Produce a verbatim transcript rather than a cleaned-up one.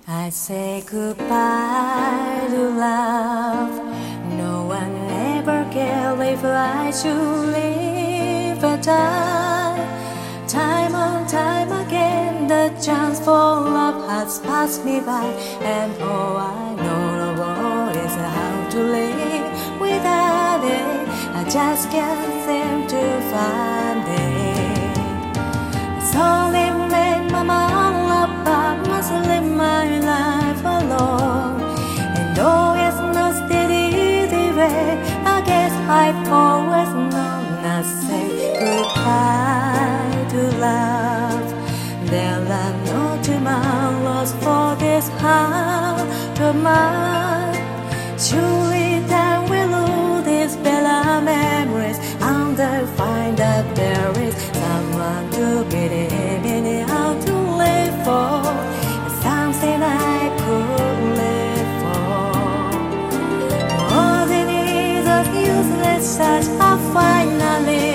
I say goodbye to love. No one ever cared if I should leave a die. Time and time again, the chance for love has passed me by, and all I know about is how to live without it. I just can't seem to find it. It's only made my mind up, I must live my life alone. And though it's not steady easy way, I guess I've always known I say goodbye to love. There are no tomorrows for this heart of mine. Surely time will lose these better memories, and I find that there is someone to believe in, how to live for, something I could live for. All the needs of useless such I finally